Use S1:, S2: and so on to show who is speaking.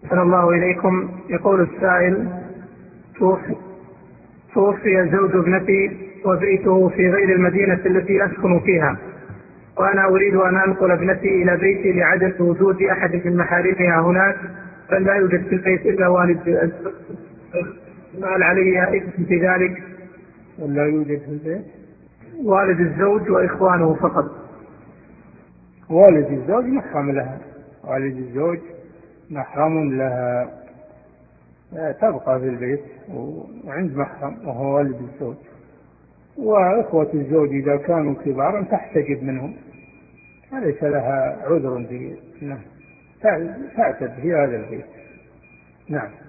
S1: أحسن الله إليكم. يقول السائل: توفي زوج ابنتي وبيته في غير المدينة التي أسكن فيها، وأنا أريد أن أنقل ابنتي إلى بيتي لعدم وجود أحد من محارمها هناك، بل لا يوجد في البيت إلا والد الزوج. هل علي إثم في ذلك؟
S2: ولا يوجد في البيت
S1: والد الزوج وإخوانه فقط.
S2: والد الزوج محرم لها، والد الزوج محرم لها، تبقى في البيت وعند محرم وهو والد الزوج. وإخوة الزوج إذا كانوا كبارا تحتجب منهم، فليس لها عذر في أنها تعتد في هذا البيت. نعم.